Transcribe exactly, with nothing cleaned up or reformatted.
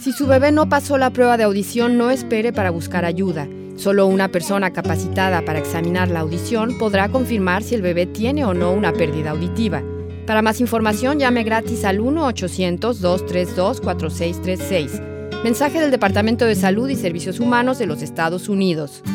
Si su bebé no pasó la prueba de audición, no espere para buscar ayuda. Solo una persona capacitada para examinar la audición podrá confirmar si el bebé tiene o no una pérdida auditiva. Para más información, llame gratis al uno ochocientos, dos tres dos, cuatro seis tres seis. Mensaje del Departamento de Salud y Servicios Humanos de los Estados Unidos.